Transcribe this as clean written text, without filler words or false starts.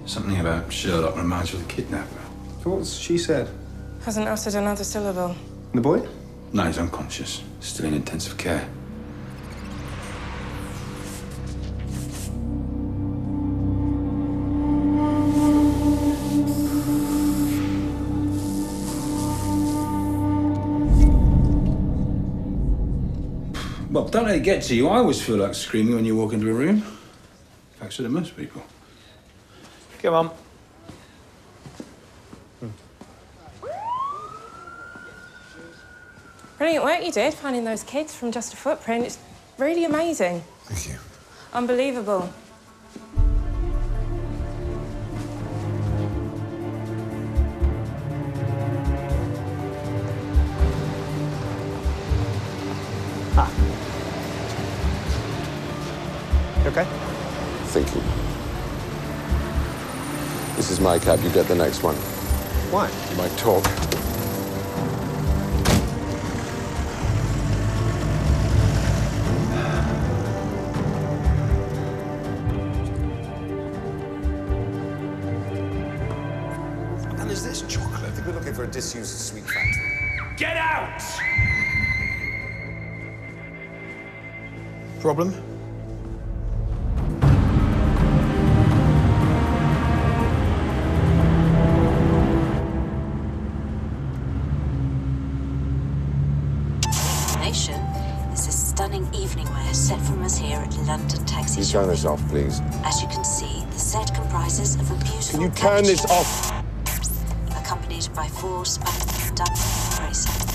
Something about Sherlock reminds you of the kidnapper. So what's she said? Hasn't uttered another syllable. And the boy? No, he's unconscious. Still in intensive care. Well, don't let it get to you. I always feel like screaming when you walk into a room. In fact, so do most people. Come on. Brilliant work you did, finding those kids from just a footprint. It's really amazing. Thank you. Unbelievable. You okay? Thank you. This is my cab. You get the next one. Why? You might talk. And is this chocolate? I think we're looking for a disused sweet factory. Get out! Problem? Is a stunning evening wear set from us here at London Taxi You Shopping. turn this off, please. As you can see, the set comprises of a beautiful Can you turn this cappuccino, off? accompanied by 4 spanking racer.